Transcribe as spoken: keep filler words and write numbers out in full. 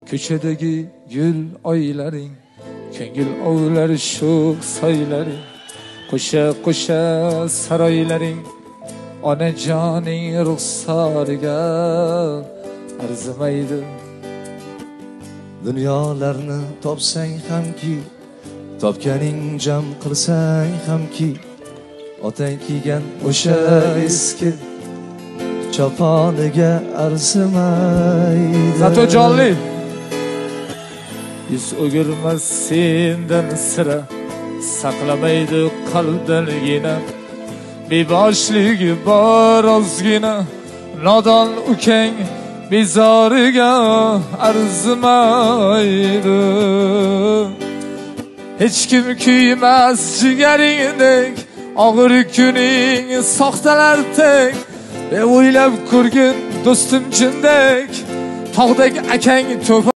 Ko'chadagi gul oylaring, ko'ngil ovlar sho'x soylaring, qo'sha qo'sha saroylaring, onajoning ruxsoriga arzimaydi. Dunyolarni topsang hamki, topganing jam qilsang hamki, otang kiygan o'sha eski choponiga arzimaydi. Zato jonli yuz o'girmas sendan sira, saqlamaydi qalbdangina, beboshligi bor ozgina, nodon ukang bezoriga arzimaydi. Hech kim kuymas jigaringdek, og'ir kuning soxtalardek, e o'ylab ko'rgin do'stim jindek, tog'dek akang to'p